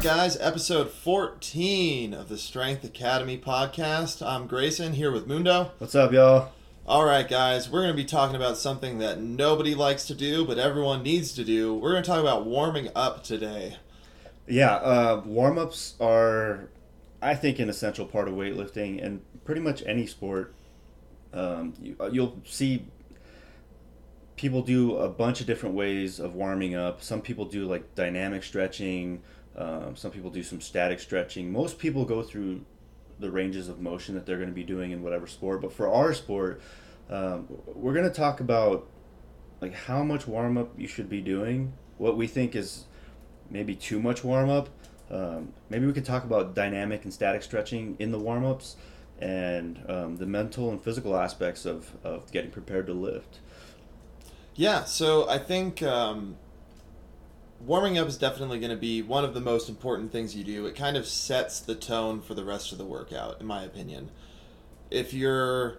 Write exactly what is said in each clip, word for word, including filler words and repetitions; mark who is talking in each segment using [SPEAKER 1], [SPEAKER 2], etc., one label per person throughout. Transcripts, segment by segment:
[SPEAKER 1] guys. Episode fourteen of the Strength Academy podcast. I'm Grayson here with Mundo.
[SPEAKER 2] What's up, y'all?
[SPEAKER 1] All right, guys. We're going to be talking about something that nobody likes to do, but everyone needs to do. We're going to talk about warming up today.
[SPEAKER 2] Yeah, uh, warm-ups are, I think, an essential part of weightlifting and pretty much any sport. Um, you, you'll see people do a bunch of different ways of warming up. Some people do like dynamic stretching. Um, some people do some static stretching. Most people go through the ranges of motion that they're going to be doing in whatever sport. But for our sport, um, we're going to talk about like how much warm up you should be doing. What we think is maybe too much warm up. Um, maybe we could talk about dynamic and static stretching in the warm ups, and um, the mental and physical aspects of, of getting prepared to lift.
[SPEAKER 1] Yeah, so I think um, warming up is definitely going to be one of the most important things you do. It kind of sets the tone for the rest of the workout, in my opinion. If you're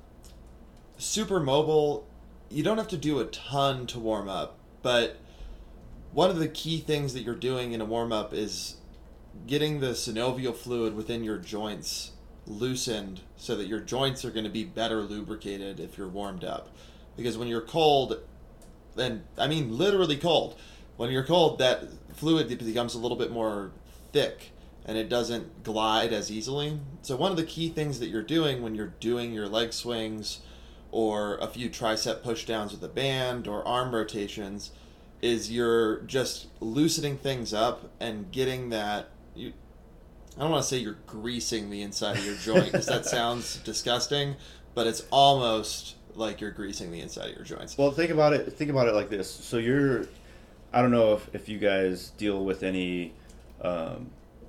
[SPEAKER 1] super mobile, you don't have to do a ton to warm up, but one of the key things that you're doing in a warm-up is getting the synovial fluid within your joints loosened so that your joints are going to be better lubricated if you're warmed up. Because when you're cold, and I mean literally cold, when you're cold, that fluid becomes a little bit more thick and it doesn't glide as easily. So one of the key things that you're doing when you're doing your leg swings or a few tricep pushdowns with a band or arm rotations is you're just loosening things up and getting that, you, I don't want to say you're greasing the inside of your joint because that sounds disgusting, but it's almost like you're greasing the inside of your joints.
[SPEAKER 2] Well, think about it. Think about it like this. So you're, I don't know if, if you guys deal with any um,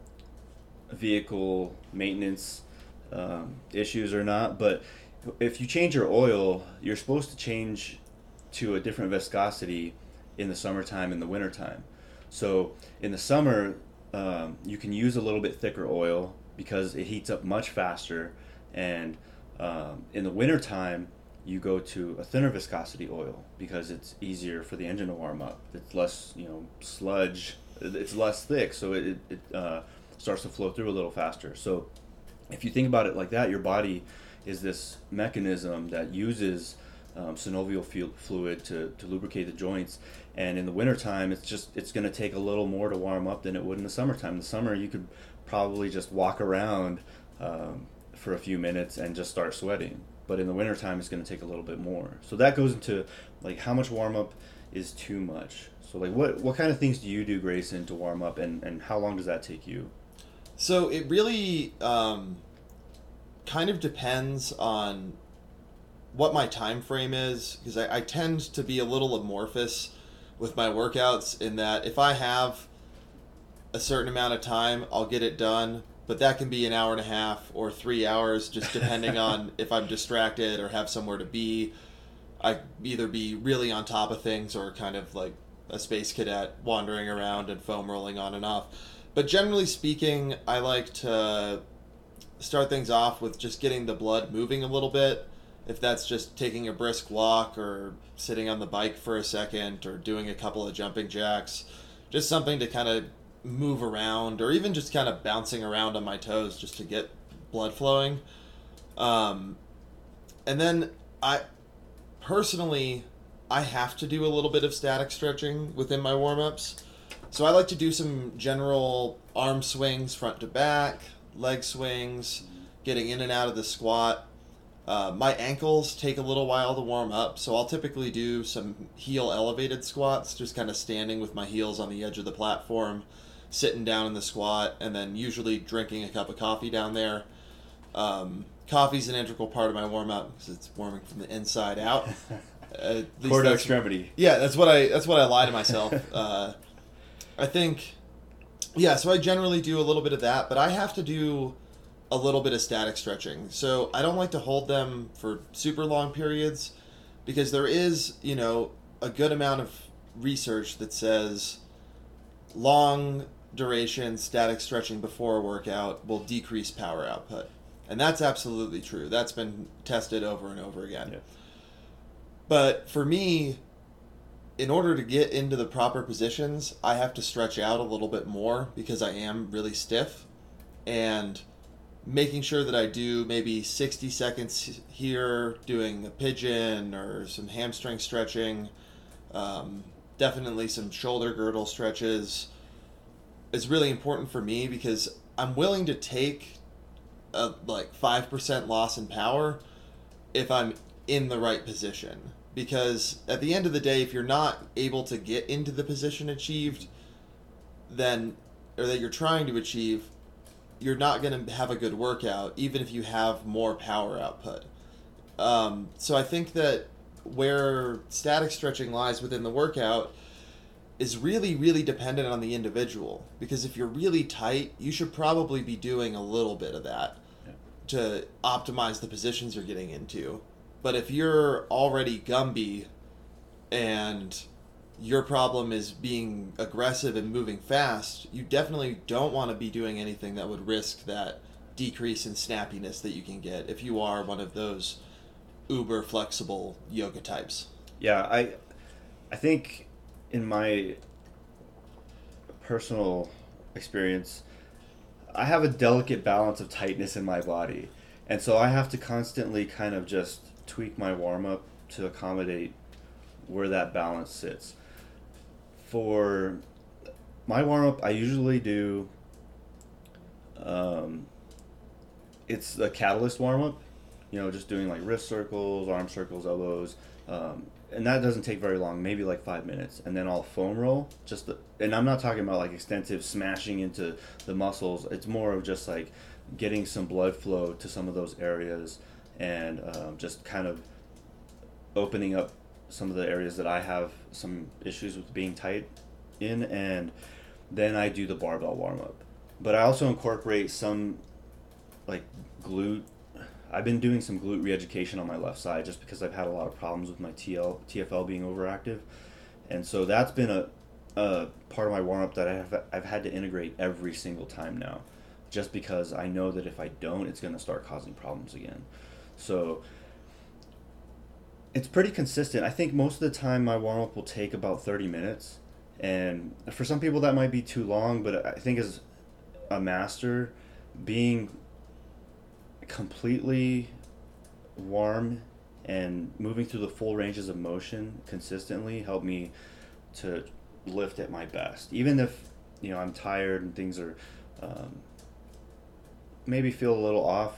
[SPEAKER 2] vehicle maintenance um, issues or not, but if you change your oil, you're supposed to change to a different viscosity in the summertime and the wintertime. So in the summer, um, you can use a little bit thicker oil because it heats up much faster, and um, in the wintertime, you go to a thinner viscosity oil because it's easier for the engine to warm up. It's less, you know, sludge. It's less thick, so it, it uh, starts to flow through a little faster. So if you think about it like that, your body is this mechanism that uses um, synovial fluid to, to lubricate the joints. And in the wintertime, it's just it's going to take a little more to warm up than it would in the summertime. In the summer, you could probably just walk around um, for a few minutes and just start sweating. But in the wintertime, it's going to take a little bit more. So that goes into, like, how much warm-up is too much. So, like, what what kind of things do you do, Grayson, to warm up, and, and how long does that take you?
[SPEAKER 1] So it really um, kind of depends on what my time frame is, because I, I tend to be a little amorphous with my workouts in that if I have a certain amount of time, I'll get it done. But that can be an hour and a half or three hours, just depending on if I'm distracted or have somewhere to be. I either be really on top of things or kind of like a space cadet wandering around and foam rolling on and off. But generally speaking, I like to start things off with just getting the blood moving a little bit. If that's just taking a brisk walk or sitting on the bike for a second or doing a couple of jumping jacks, just something to kind of move around, or even just kind of bouncing around on my toes just to get blood flowing. Um, and then I personally, I have to do a little bit of static stretching within my warm-ups. So I like to do some general arm swings front to back, leg swings, getting in and out of the squat. Uh, my ankles take a little while to warm up, so I'll typically do some heel elevated squats, just kind of standing with my heels on the edge of the platform, sitting down in the squat, and then usually drinking a cup of coffee down there. Um, coffee's an integral part of my warm-up because it's warming from the inside out. Uh,
[SPEAKER 2] Cord extremity.
[SPEAKER 1] Yeah, that's what I that's what I lie to myself. uh, I think, yeah. So I generally do a little bit of that, but I have to do a little bit of static stretching. So I don't like to hold them for super long periods because there is, you know, a good amount of research that says long duration static stretching before a workout will decrease power output. And that's absolutely true. That's been tested over and over again. Yeah. But for me, in order to get into the proper positions, I have to stretch out a little bit more because I am really stiff. And making sure that I do maybe sixty seconds here doing a pigeon or some hamstring stretching, um, definitely some shoulder girdle stretches is really important for me because I'm willing to take a like five percent loss in power if I'm in the right position. Because at the end of the day, if you're not able to get into the position achieved, then, or that you're trying to achieve, you're not going to have a good workout, even if you have more power output. Um, so I think that where static stretching lies within the workout is really, really dependent on the individual. Because if you're really tight, you should probably be doing a little bit of that yeah. to optimize the positions you're getting into. But if you're already Gumby and your problem is being aggressive and moving fast, you definitely don't want to be doing anything that would risk that decrease in snappiness that you can get if you are one of those uber flexible yoga types.
[SPEAKER 2] Yeah, I I think in my personal experience, I have a delicate balance of tightness in my body. And so I have to constantly kind of just tweak my warm-up to accommodate where that balance sits. For my warm-up, I usually do, um, it's a catalyst warm-up, you know, just doing like wrist circles, arm circles, elbows, um, and that doesn't take very long, maybe like five minutes. And then I'll foam roll, just the, and I'm not talking about like extensive smashing into the muscles. It's more of just like getting some blood flow to some of those areas and um, just kind of opening up some of the areas that I have some issues with being tight in, and then I do the barbell warm-up. But I also incorporate some like glute. I've been doing some glute re-education on my left side just because I've had a lot of problems with my T L, T F L being overactive. And so that's been a, a part of my warm-up that I have, I've had to integrate every single time now, just because I know that if I don't, it's going to start causing problems again. So it's pretty consistent. I think most of the time my warm-up will take about thirty minutes. And for some people that might be too long, but I think as a master, being completely warm and moving through the full ranges of motion consistently helped me to lift at my best. Even if, you know, I'm tired and things are um, maybe feel a little off,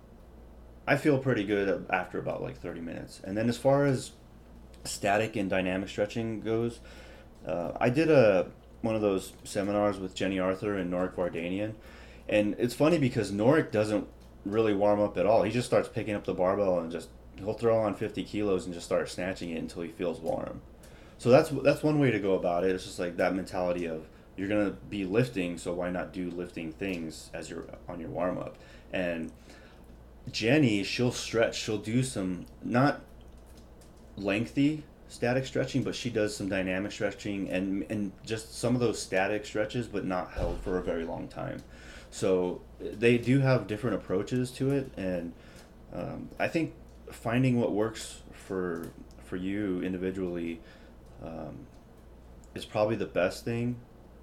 [SPEAKER 2] I feel pretty good after about like thirty minutes. And then as far as static and dynamic stretching goes, uh, I did a one of those seminars with Jenny Arthur and Norik Vardanian. And it's funny because Norik doesn't really warm up at all. He just starts picking up the barbell and just he'll throw on fifty kilos and just start snatching it until he feels warm. So that's that's one way to go about it. It's just like that mentality of you're gonna be lifting, so why not do lifting things as you're on your warm up? And Jenny, she'll stretch. She'll do some not lengthy static stretching, but she does some dynamic stretching and and just some of those static stretches, but not held for a very long time. So they do have different approaches to it, and um, I think finding what works for for you individually um, is probably the best thing.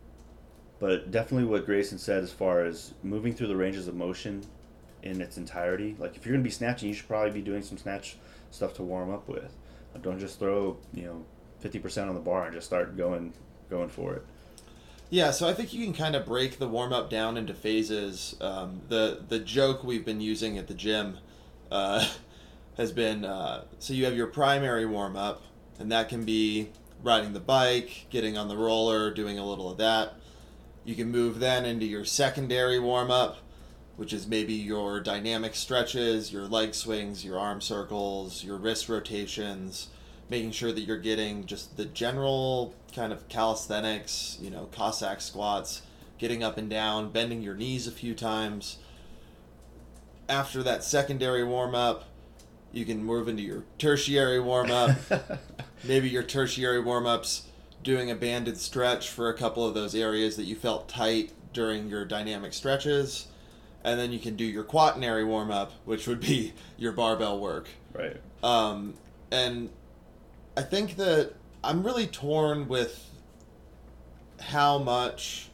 [SPEAKER 2] But definitely what Grayson said as far as moving through the ranges of motion in its entirety. Like if you're going to be snatching, you should probably be doing some snatch stuff to warm up with. Don't just throw, you know, fifty percent on the bar and just start going going for it.
[SPEAKER 1] Yeah, so I think you can kind of break the warm-up down into phases. Um, the the joke we've been using at the gym uh, has been, uh, so you have your primary warm-up, and that can be riding the bike, getting on the roller, doing a little of that. You can move then into your secondary warm-up, which is maybe your dynamic stretches, your leg swings, your arm circles, your wrist rotations, making sure that you're getting just the general kind of calisthenics, you know, Cossack squats, getting up and down, bending your knees a few times. After that secondary warm-up, you can move into your tertiary warm-up. Maybe your tertiary warm-ups doing a banded stretch for a couple of those areas that you felt tight during your dynamic stretches. And then you can do your quaternary warm-up, which would be your barbell work.
[SPEAKER 2] Right.
[SPEAKER 1] Um, and I think that I'm really torn with how much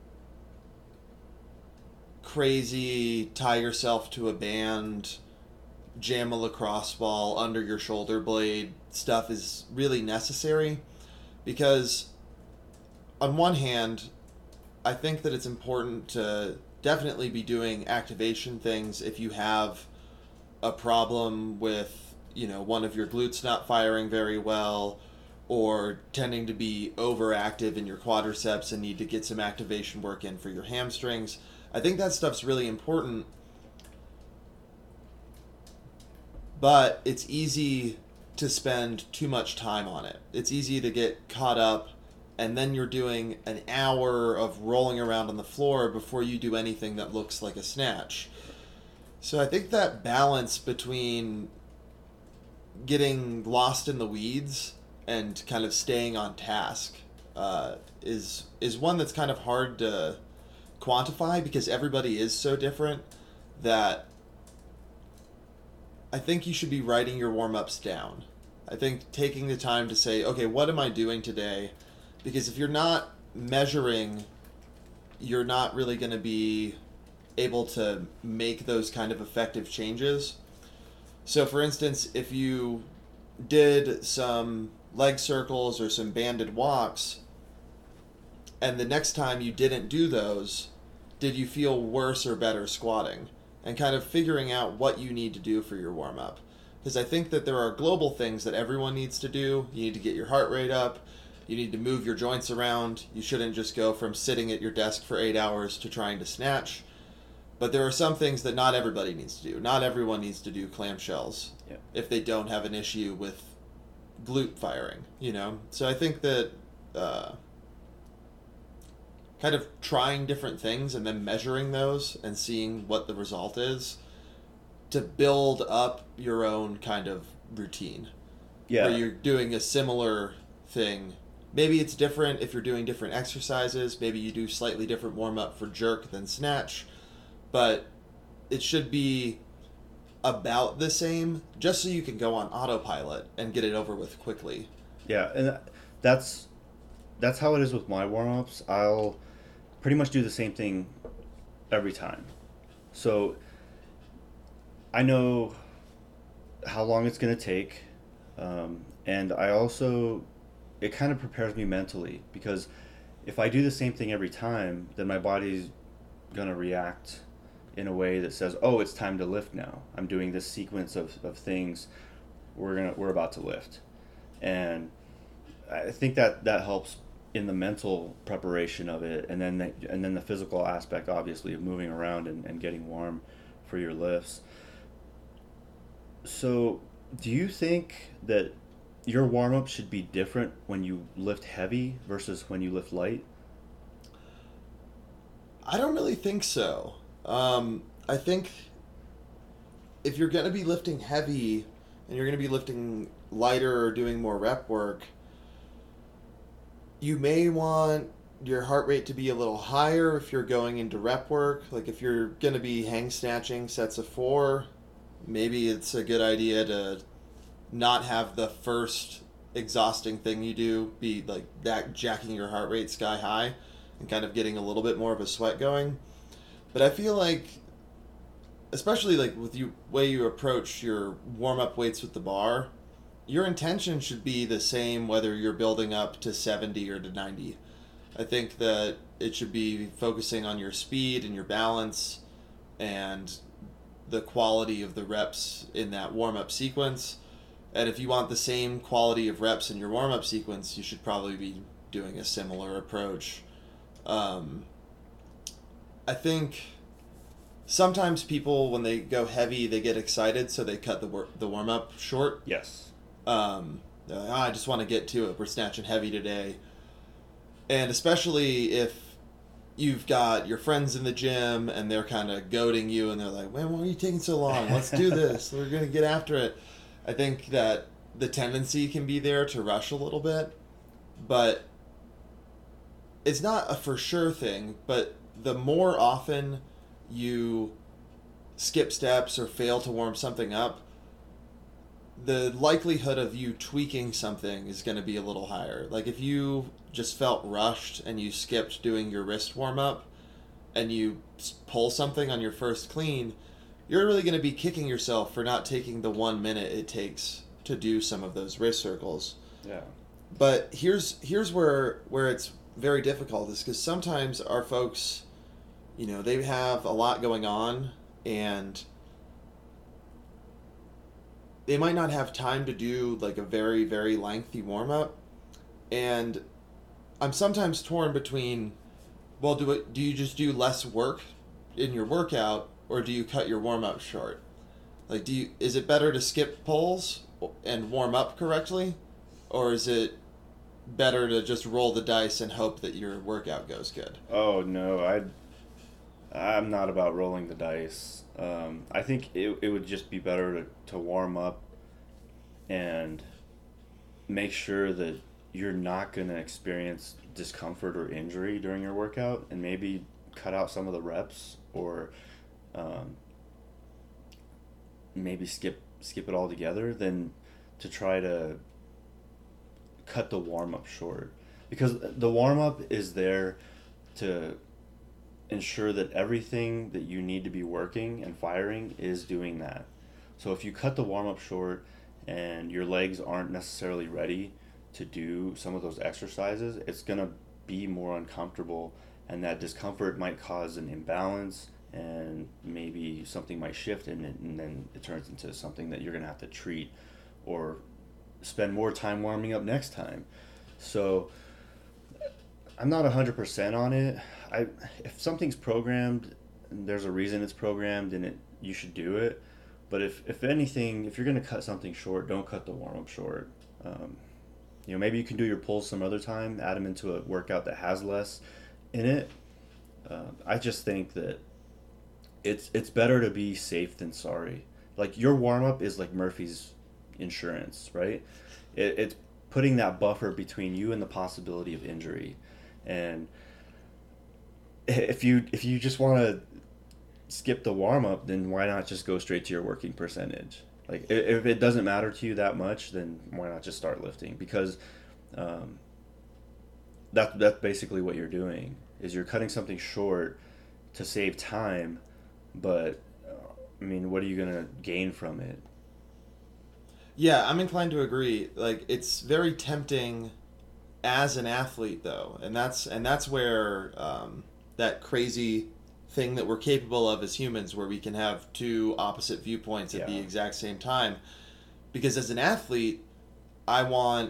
[SPEAKER 1] crazy tie yourself to a band, jam a lacrosse ball under your shoulder blade stuff is really necessary, because on one hand, I think that it's important to definitely be doing activation things if you have a problem with, you know, one of your glutes not firing very well, or tending to be overactive in your quadriceps and need to get some activation work in for your hamstrings. I think that stuff's really important, but it's easy to spend too much time on it. It's easy to get caught up, and then you're doing an hour of rolling around on the floor before you do anything that looks like a snatch. So I think that balance between getting lost in the weeds and kind of staying on task uh, is is one that's kind of hard to quantify, because everybody is so different that I think you should be writing your warm-ups down. I think taking the time to say, okay, what am I doing today? Because if you're not measuring, you're not really going to be able to make those kind of effective changes. So for instance, if you did some leg circles or some banded walks, and the next time you didn't do those, did you feel worse or better squatting? And kind of figuring out what you need to do for your warm-up. Because I think that there are global things that everyone needs to do. You need to get your heart rate up. You need to move your joints around. You shouldn't just go from sitting at your desk for eight hours to trying to snatch. But there are some things that not everybody needs to do. Not everyone needs to do clamshells
[SPEAKER 2] yeah.
[SPEAKER 1] if they don't have an issue with glute firing, you know? So I think that uh, kind of trying different things and then measuring those and seeing what the result is to build up your own kind of routine.
[SPEAKER 2] Yeah.
[SPEAKER 1] Where you're doing a similar thing. Maybe it's different if you're doing different exercises. Maybe you do slightly different warm-up for jerk than snatch. But it should be about the same, just so you can go on autopilot and get it over with quickly.
[SPEAKER 2] Yeah, and that's that's how it is with my warm-ups. I'll pretty much do the same thing every time. So I know how long it's going to take, um, and I also, it kind of prepares me mentally, because if I do the same thing every time, then my body's going to react in a way that says, oh, it's time to lift now. I'm doing this sequence of, of things. We're gonna we're about to lift. And I think that, that helps in the mental preparation of it, and then the, and then the physical aspect, obviously, of moving around and, and getting warm for your lifts. So do you think that your warm-up should be different when you lift heavy versus when you lift light?
[SPEAKER 1] I don't really think so. Um, I think if you're going to be lifting heavy and you're going to be lifting lighter or doing more rep work, you may want your heart rate to be a little higher if you're going into rep work. Like if you're going to be hang snatching sets of four, maybe it's a good idea to not have the first exhausting thing you do be like that, jacking your heart rate sky high and kind of getting a little bit more of a sweat going. But I feel like, especially like with you way you approach your warm-up weights with the bar, your intention should be the same whether you're building up to seventy or to ninety. I think that it should be focusing on your speed and your balance and the quality of the reps in that warm-up sequence. And if you want the same quality of reps in your warm-up sequence, you should probably be doing a similar approach. Um, I think sometimes people, when they go heavy, they get excited, so they cut the wor- the warm-up short.
[SPEAKER 2] Yes.
[SPEAKER 1] Um, they're like, oh, I just want to get to it. We're snatching heavy today. And especially if you've got your friends in the gym and they're kind of goading you and they're like, man, why are you taking so long? Let's do this. We're going to get after it. I think that the tendency can be there to rush a little bit, but it's not a for sure thing. But the more often you skip steps or fail to warm something up, the likelihood of you tweaking something is going to be a little higher. Like if you just felt rushed and you skipped doing your wrist warm up and you pull something on your first clean, you're really going to be kicking yourself for not taking the one minute it takes to do some of those wrist circles.
[SPEAKER 2] Yeah.
[SPEAKER 1] But here's here's where where it's very difficult is because sometimes our folks, you know, they have a lot going on and they might not have time to do like a very, very lengthy warm up. And I'm sometimes torn between, well, do it, do you just do less work in your workout or do you cut your warm up short? Like, do you, is it better to skip pulls and warm up correctly? Or is it better to just roll the dice and hope that your workout goes good?
[SPEAKER 2] Oh, no, I I'm not about rolling the dice. Um, I think it, it would just be better to, to warm up and make sure that you're not going to experience discomfort or injury during your workout, and maybe cut out some of the reps or um, maybe skip skip it all together than to try to cut the warm-up short. Because the warm-up is there to ensure that everything that you need to be working and firing is doing that. So if you cut the warm-up short and your legs aren't necessarily ready to do some of those exercises, it's going to be more uncomfortable, and that discomfort might cause an imbalance, and maybe something might shift in it, and then it turns into something that you're going to have to treat or spend more time warming up next time. So I'm not one hundred percent on it. I if something's programmed, and there's a reason it's programmed, and it you should do it. But if, if anything, if you're going to cut something short, don't cut the warm-up short. Um, you know, maybe you can do your pulls some other time, add them into a workout that has less in it. Uh, I just think that it's it's better to be safe than sorry. Like, your warm-up is like Murphy's insurance, right? It, it's putting that buffer between you and the possibility of injury. And if you if you just want to skip the warm-up, then why not just go straight to your working percentage? Like, if it doesn't matter to you that much, then why not just start lifting? Because um, that, that's basically what you're doing, is you're cutting something short to save time, but, uh, I mean, what are you going to gain from it?
[SPEAKER 1] Yeah, I'm inclined to agree. Like, it's very tempting as an athlete, though, and that's and that's where um, that crazy thing that we're capable of as humans, where we can have two opposite viewpoints at yeah. the exact same time. Because as an athlete, I want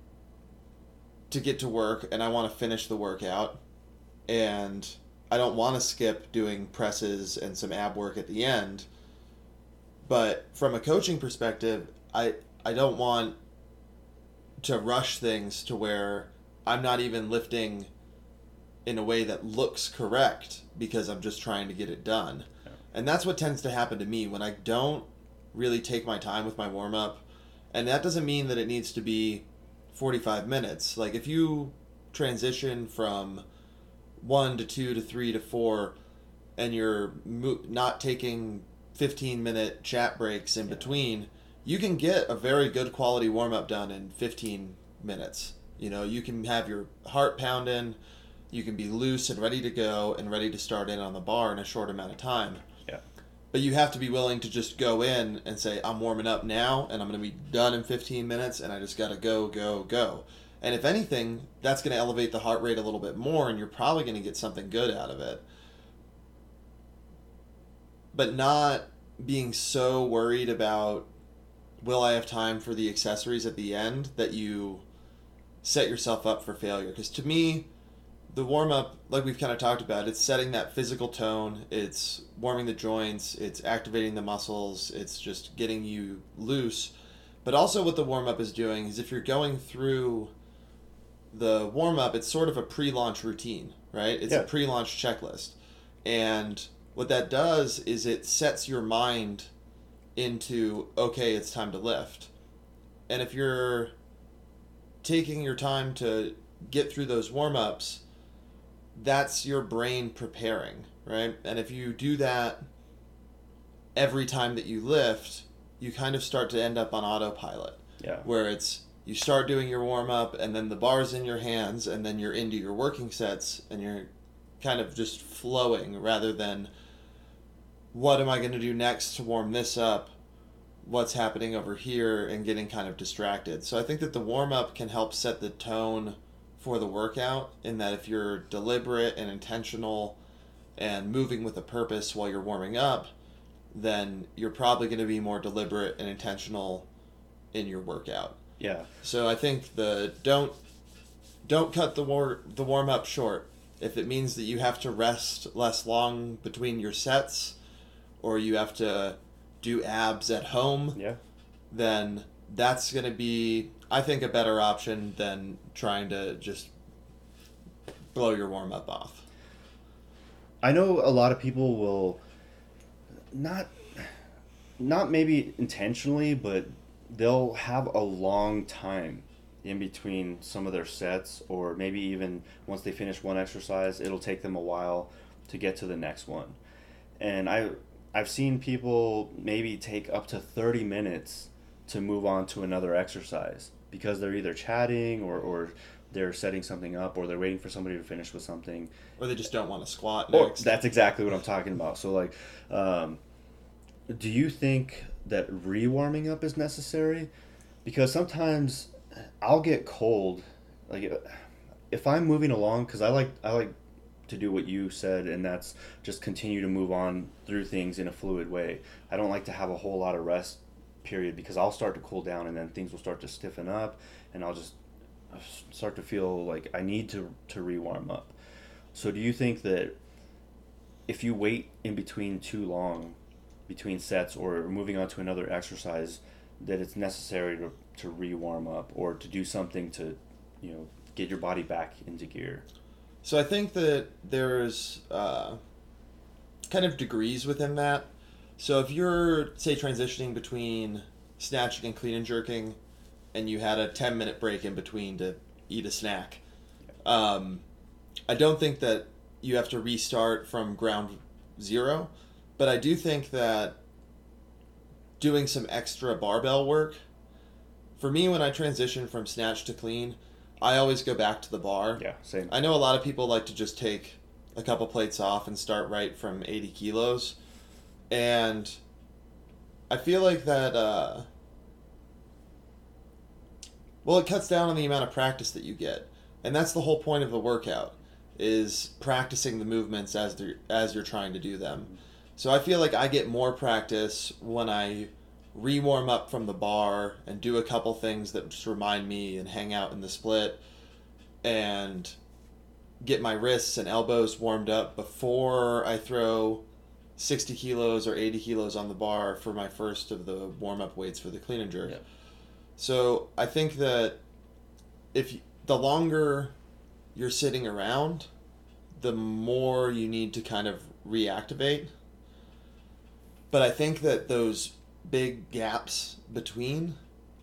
[SPEAKER 1] to get to work and I want to finish the workout, and I don't want to skip doing presses and some ab work at the end. But from a coaching perspective, I I don't want to rush things to where I'm not even lifting in a way that looks correct because I'm just trying to get it done. Yeah. And that's what tends to happen to me when I don't really take my time with my warm-up. And that doesn't mean that it needs to be forty-five minutes. Like, if you transition from one to two to three to four and you're mo- not taking fifteen minute chat breaks in yeah. between, you can get a very good quality warm-up done in fifteen minutes. You know, you can have your heart pounding, you can be loose and ready to go and ready to start in on the bar in a short amount of time.
[SPEAKER 2] Yeah.
[SPEAKER 1] But you have to be willing to just go in and say, I'm warming up now and I'm going to be done in fifteen minutes and I just got to go, go, go. And if anything, that's going to elevate the heart rate a little bit more and you're probably going to get something good out of it. But not being so worried about, will I have time for the accessories at the end, that you set yourself up for failure. Because to me, the warm-up, like we've kind of talked about, it's setting that physical tone, it's warming the joints, it's activating the muscles, it's just getting you loose. But also what the warm-up is doing is, if you're going through the warm-up, it's sort of a pre-launch routine, right? It's yeah. a pre-launch checklist. And what that does is it sets your mind into, okay, it's time to lift. And if you're taking your time to get through those warm-ups, that's your brain preparing, right? And if you do that every time that you lift, you kind of start to end up on autopilot.
[SPEAKER 2] Yeah.
[SPEAKER 1] Where it's, you start doing your warm-up, and then the bar's in your hands, and then you're into your working sets, and you're kind of just flowing rather than, what am I going to do next to warm this up? What's happening over here? And getting kind of distracted. So I think that the warm-up can help set the tone for the workout, in that if you're deliberate and intentional and moving with a purpose while you're warming up, then you're probably going to be more deliberate and intentional in your workout.
[SPEAKER 2] Yeah.
[SPEAKER 1] So I think the don't don't cut the war the warm up short. If it means that you have to rest less long between your sets, or you have to do abs at home,
[SPEAKER 2] Yeah.
[SPEAKER 1] then that's going to be, I think, a better option than trying to just blow your warm up off.
[SPEAKER 2] I know a lot of people will not not maybe intentionally, but they'll have a long time in between some of their sets, or maybe even once they finish one exercise, it'll take them a while to get to the next one. And I I've seen people maybe take up to thirty minutes to move on to another exercise, because they're either chatting or, or they're setting something up, or they're waiting for somebody to finish with something.
[SPEAKER 1] Or they just don't want to squat
[SPEAKER 2] Or
[SPEAKER 1] next.
[SPEAKER 2] that's exactly what I'm talking about. So, like, um, do you think that re-warming up is necessary? Because sometimes I'll get cold. Like, if I'm moving along, because I like I like to do what you said, and that's just continue to move on through things in a fluid way. I don't like to have a whole lot of rest period, because I'll start to cool down, and then things will start to stiffen up, and I'll just start to feel like I need to to re-warm up. So do you think that if you wait in between too long, between sets or moving on to another exercise, that it's necessary to, to re-warm up, or to do something to, you know, get your body back into gear?
[SPEAKER 1] So I think that there's uh, kind of degrees within that. So if you're, say, transitioning between snatching and clean and jerking, and you had a ten minute break in between to eat a snack, um, I don't think that you have to restart from ground zero, but I do think that doing some extra barbell work, for me, when I transition from snatch to clean, I always go back to the bar.
[SPEAKER 2] Yeah, same.
[SPEAKER 1] I know a lot of people like to just take a couple plates off and start right from eighty kilos. And I feel like that, uh, well, it cuts down on the amount of practice that you get. And that's the whole point of the workout, is practicing the movements as they're, as you're trying to do them. So I feel like I get more practice when I re-warm up from the bar and do a couple things that just remind me and hang out in the split, and get my wrists and elbows warmed up before I throw sixty kilos or eighty kilos on the bar for my first of the warm-up weights for the clean and jerk.
[SPEAKER 2] Yeah.
[SPEAKER 1] So I think that if you, the longer you're sitting around, the more you need to kind of reactivate. But I think that those big gaps between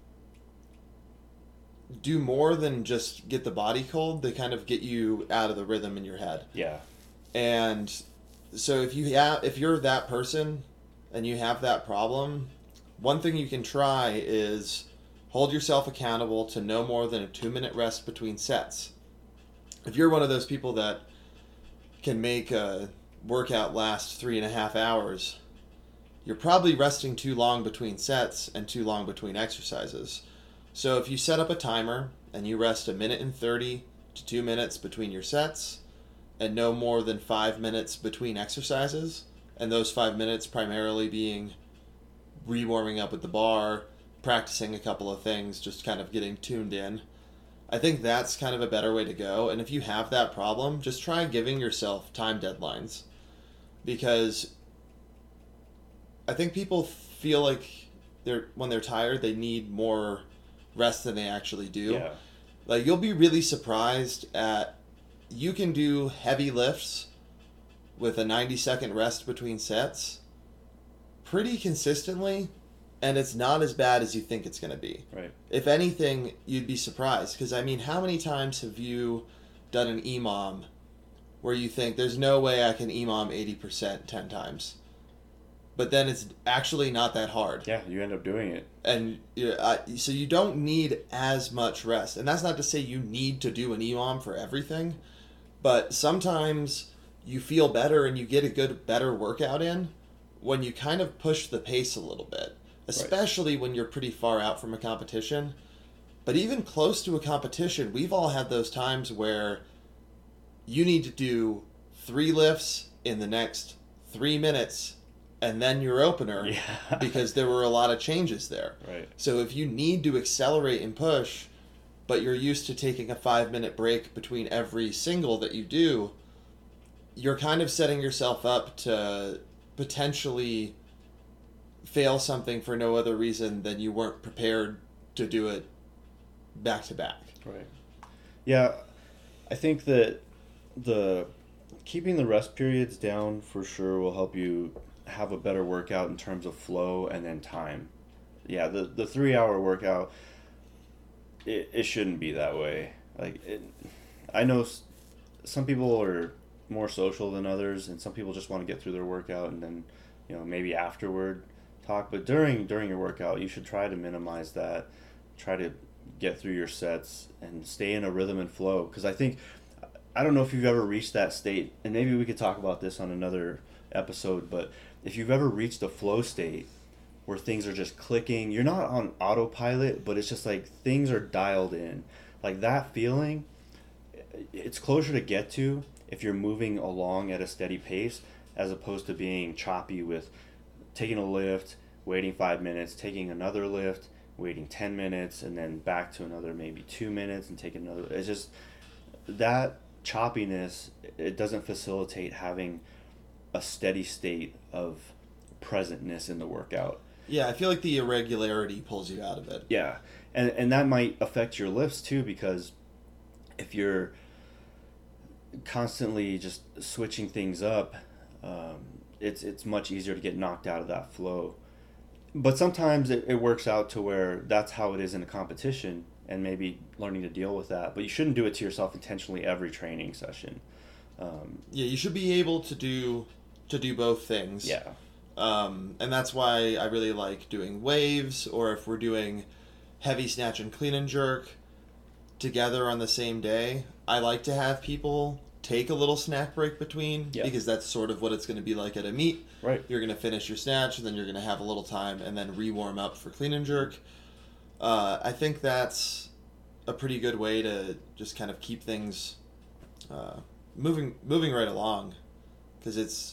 [SPEAKER 1] do more than just get the body cold. They kind of get you out of the rhythm in your head.
[SPEAKER 2] Yeah.
[SPEAKER 1] And so if you have, if you're that person and you have that problem, one thing you can try is hold yourself accountable to no more than a two minute rest between sets. If you're one of those people that can make a workout last three and a half hours, you're probably resting too long between sets and too long between exercises. So if you set up a timer and you rest a minute and thirty to two minutes between your sets, and no more than five minutes between exercises, and those five minutes primarily being re-warming up at the bar, practicing a couple of things, just kind of getting tuned in, I think that's kind of a better way to go. And if you have that problem, just try giving yourself time deadlines, because I think people feel like they're when they're tired, they need more rest than they actually do.
[SPEAKER 2] Yeah.
[SPEAKER 1] Like, you'll be really surprised at, you can do heavy lifts with a ninety second rest between sets pretty consistently, and it's not as bad as you think it's going to be.
[SPEAKER 2] Right.
[SPEAKER 1] If anything, you'd be surprised, because I mean, how many times have you done an E M O M where you think, there's no way I can E M O M eighty percent ten times? but then it's actually not that hard.
[SPEAKER 2] Yeah, you end up doing it.
[SPEAKER 1] And you know, uh, so you don't need as much rest. And that's not to say you need to do an E M O M for everything, but sometimes you feel better and you get a good, better workout in when you kind of push the pace a little bit, especially right. when you're pretty far out from a competition. But even close to a competition, we've all had those times where you need to do three lifts in the next three minutes and then your opener
[SPEAKER 2] yeah.
[SPEAKER 1] because there were a lot of changes there.
[SPEAKER 2] Right.
[SPEAKER 1] So if you need to accelerate and push, but you're used to taking a five-minute break between every single that you do, you're kind of setting yourself up to potentially fail something for no other reason than you weren't prepared to do it back to back.
[SPEAKER 2] Right. Yeah, I think that the keeping the rest periods down for sure will help you have a better workout in terms of flow and then time. Yeah, the the three hour workout, it, it shouldn't be that way. Like it, I know s- some people are more social than others, and some people just want to get through their workout and then, you know, maybe afterward talk. But during during your workout, you should try to minimize that. Try to get through your sets and stay in a rhythm and flow. Because I think, I don't know if you've ever reached that state, and maybe we could talk about this on another episode, but if you've ever reached a flow state where things are just clicking, you're not on autopilot, but it's just like things are dialed in. Like that feeling, it's closer to get to if you're moving along at a steady pace as opposed to being choppy with taking a lift, waiting five minutes, taking another lift, waiting ten minutes, and then back to another maybe two minutes and take another. It's just that choppiness, it doesn't facilitate having a steady state of presentness in the workout.
[SPEAKER 1] Yeah, I feel like the irregularity pulls you out of it.
[SPEAKER 2] Yeah, and and that might affect your lifts too, because if you're constantly just switching things up, um, it's it's much easier to get knocked out of that flow. But sometimes it, it works out to where that's how it is in a competition, and maybe learning to deal with that. But you shouldn't do it to yourself intentionally every training session. Um,
[SPEAKER 1] yeah, you should be able to do to do both things.
[SPEAKER 2] Yeah.
[SPEAKER 1] Um, and that's why I really like doing waves, or if we're doing heavy snatch and clean and jerk together on the same day, I like to have people take a little snack break between,
[SPEAKER 2] yeah.
[SPEAKER 1] because that's sort of what it's going to be like at a meet.
[SPEAKER 2] Right.
[SPEAKER 1] You're going to finish your snatch, and then you're going to have a little time, and then re-warm up for clean and jerk. Uh, I think that's a pretty good way to just kind of keep things uh, moving moving right along, because it's...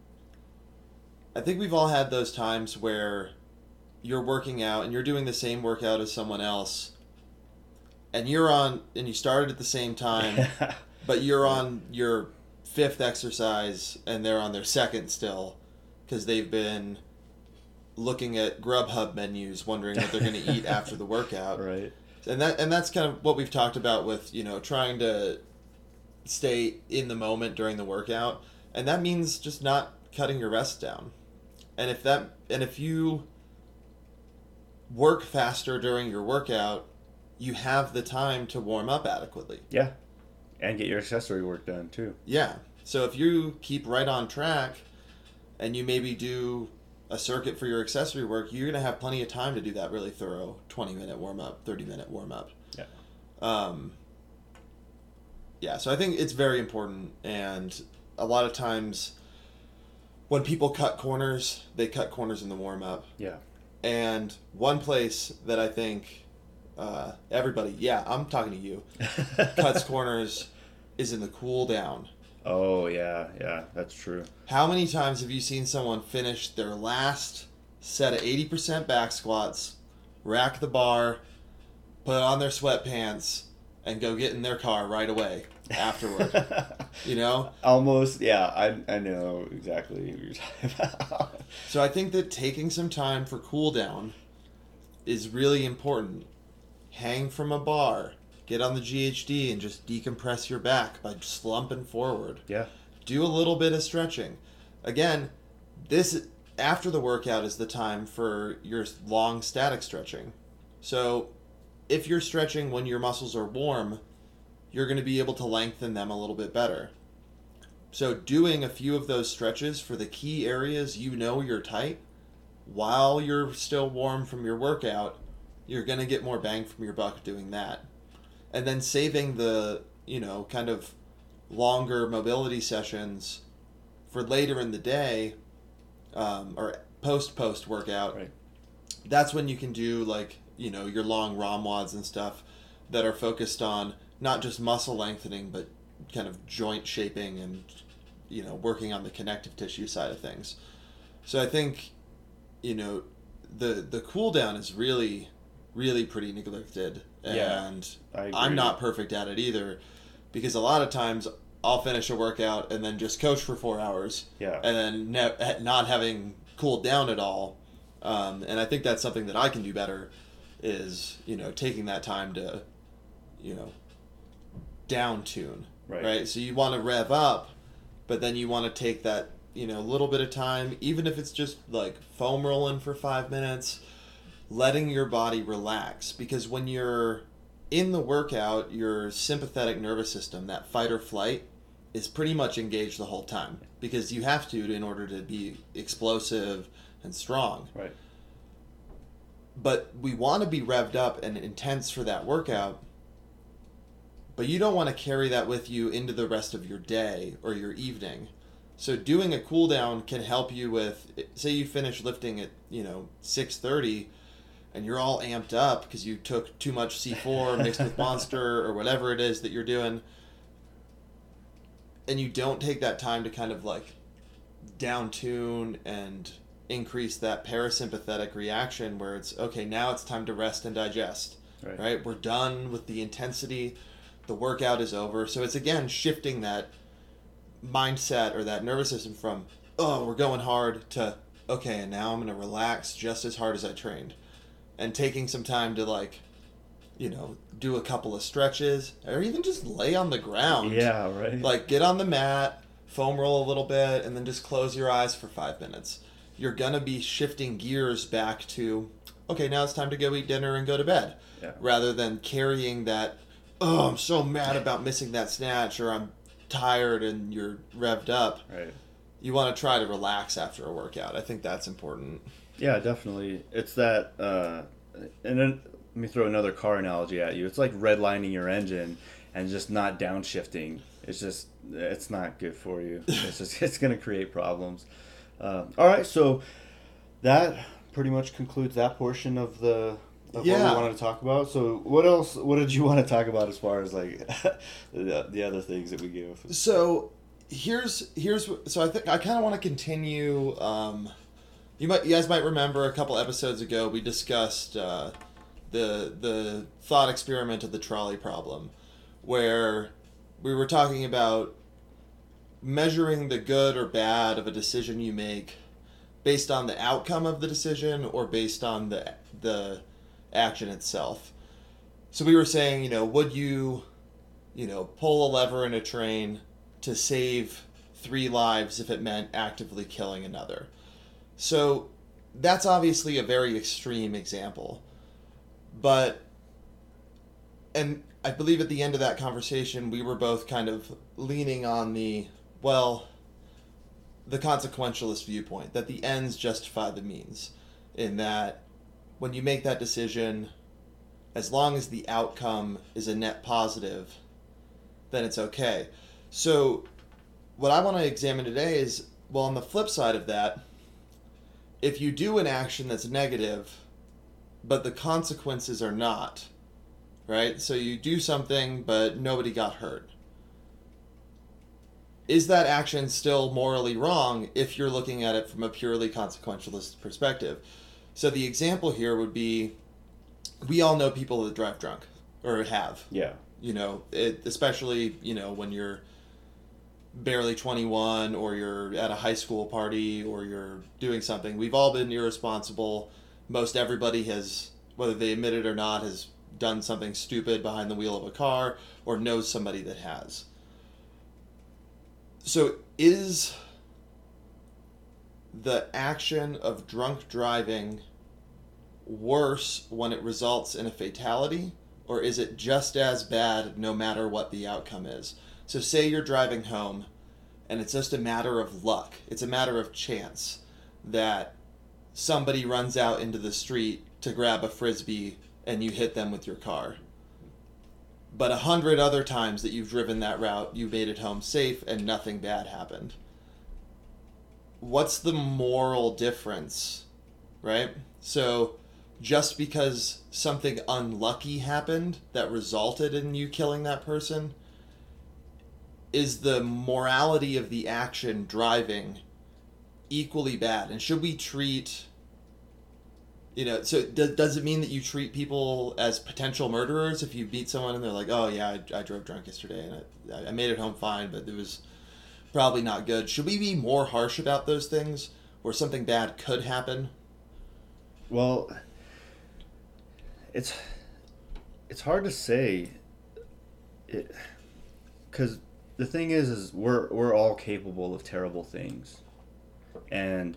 [SPEAKER 1] I think we've all had those times where you're working out and you're doing the same workout as someone else, and you're on, and you started at the same time, but you're on your fifth exercise and they're on their second still, because they've been looking at Grubhub menus, wondering what they're going to eat after the workout.
[SPEAKER 2] Right.
[SPEAKER 1] And that and that's kind of what we've talked about with, you know, trying to stay in the moment during the workout, and that means just not cutting your rest down. And if that and if you work faster during your workout, you have the time to warm up adequately.
[SPEAKER 2] Yeah. And get your accessory work done too.
[SPEAKER 1] Yeah. So if you keep right on track and you maybe do a circuit for your accessory work, you're going to have plenty of time to do that really thorough twenty minute warm up, thirty minute warm up.
[SPEAKER 2] Yeah.
[SPEAKER 1] Um, yeah. So I think it's very important. And a lot of times when people cut corners, they cut corners in the warm up.
[SPEAKER 2] Yeah.
[SPEAKER 1] And one place that I think uh, everybody, yeah, I'm talking to you, cuts corners is in the cool down.
[SPEAKER 2] Oh, yeah, yeah, that's true.
[SPEAKER 1] How many times have you seen someone finish their last set of eighty percent back squats, rack the bar, put on their sweatpants, and go get in their car right away afterward? You know?
[SPEAKER 2] Almost, yeah, I I know exactly what you're talking about.
[SPEAKER 1] So I think that taking some time for cool down is really important. Hang from a bar. Get on the G H D and just decompress your back by slumping forward.
[SPEAKER 2] Yeah.
[SPEAKER 1] Do a little bit of stretching. Again, this after the workout is the time for your long static stretching. So if you're stretching when your muscles are warm, you're going to be able to lengthen them a little bit better. So doing a few of those stretches for the key areas you know you're tight while you're still warm from your workout, you're going to get more bang from your buck doing that. And then saving the, you know, kind of longer mobility sessions for later in the day, um, or post-post workout.
[SPEAKER 2] Right.
[SPEAKER 1] That's when you can do, like, you know, your long ROM WODs and stuff that are focused on not just muscle lengthening, but kind of joint shaping and, you know, working on the connective tissue side of things. So I think, you know, the the cool down is really, really pretty neglected. And
[SPEAKER 2] yeah, I agree.
[SPEAKER 1] I'm not perfect at it either, because a lot of times I'll finish a workout and then just coach for four hours.
[SPEAKER 2] Yeah.
[SPEAKER 1] And then ne- not having cooled down at all. Um, and I think that's something that I can do better, is, you know, taking that time to, you know, down tune.
[SPEAKER 2] Right.
[SPEAKER 1] Right. So you want to rev up, but then you want to take that, you know, little bit of time, even if it's just like foam rolling for five minutes, letting your body relax. Because when you're in the workout, your sympathetic nervous system, that fight or flight, is pretty much engaged the whole time, because you have to in order to be explosive and strong.
[SPEAKER 2] Right.
[SPEAKER 1] But we want to be revved up and intense for that workout, but you don't want to carry that with you into the rest of your day or your evening. So doing a cool down can help you with, say you finish lifting at, you know, six thirty, and you're all amped up because you took too much C four mixed with Monster or whatever it is that you're doing, and you don't take that time to kind of like down tune and increase that parasympathetic reaction where it's, okay, now it's time to rest and digest.
[SPEAKER 2] Right.
[SPEAKER 1] Right? We're done with the intensity. The workout is over. So it's, again, shifting that mindset or that nervous system from, oh, we're going hard, to, okay, and now I'm going to relax just as hard as I trained. And taking some time to, like, you know, do a couple of stretches, or even just lay on the ground.
[SPEAKER 2] Yeah, right.
[SPEAKER 1] Like, get on the mat, foam roll a little bit, and then just close your eyes for five minutes. You're going to be shifting gears back to, okay, now it's time to go eat dinner and go to bed.
[SPEAKER 2] Yeah.
[SPEAKER 1] Rather than carrying that, oh, I'm so mad about missing that snatch, or I'm tired and you're revved up.
[SPEAKER 2] Right.
[SPEAKER 1] You want to try to relax after a workout. I think that's important.
[SPEAKER 2] Yeah, definitely. It's that, uh, and then let me throw another car analogy at you. It's like redlining your engine and just not downshifting. It's just, it's not good for you. It's just, it's going to create problems. Uh, all right, so that pretty much concludes that portion of the of
[SPEAKER 1] yeah.
[SPEAKER 2] what we wanted to talk about. So what else, what did you want to talk about as far as like the, the other things that we give?
[SPEAKER 1] So here's, here's, so I think I kind of want to continue, um, you might, you guys might remember a couple episodes ago, we discussed, uh, the, the thought experiment of the trolley problem, where we were talking about measuring the good or bad of a decision you make based on the outcome of the decision or based on the the action itself. So we were saying, you know, would you, you know, pull a lever in a train to save three lives if it meant actively killing another? So that's obviously a very extreme example. But, and I believe at the end of that conversation, we were both kind of leaning on the, well, the consequentialist viewpoint, that the ends justify the means, in that when you make that decision, as long as the outcome is a net positive, then it's okay. So what I want to examine today is, well, on the flip side of that, if you do an action that's negative, but the consequences are not, right? So you do something, but nobody got hurt. Is that action still morally wrong if you're looking at it from a purely consequentialist perspective? So the example here would be, we all know people that drive drunk, or have.
[SPEAKER 2] Yeah.
[SPEAKER 1] You know, it, especially, you know, when you're barely twenty-one, or you're at a high school party, or you're doing something. We've all been irresponsible. Most everybody has, whether they admit it or not, has done something stupid behind the wheel of a car, or knows somebody that has. So is the action of drunk driving worse when it results in a fatality, or is it just as bad no matter what the outcome is? So say you're driving home and it's just a matter of luck. It's a matter of chance that somebody runs out into the street to grab a frisbee and you hit them with your car. But a hundred other times that you've driven that route, you made it home safe and nothing bad happened. What's the moral difference, right? So just because something unlucky happened that resulted in you killing that person, is the morality of the action driving equally bad? And should we treat, you know, so does, does it mean that you treat people as potential murderers if you beat someone and they're like, oh yeah, I, I drove drunk yesterday and I, I made it home fine, but it was probably not good? Should we be more harsh about those things where something bad could happen?
[SPEAKER 2] Well, it's it's hard to say, it because the thing is, is we're we're all capable of terrible things, and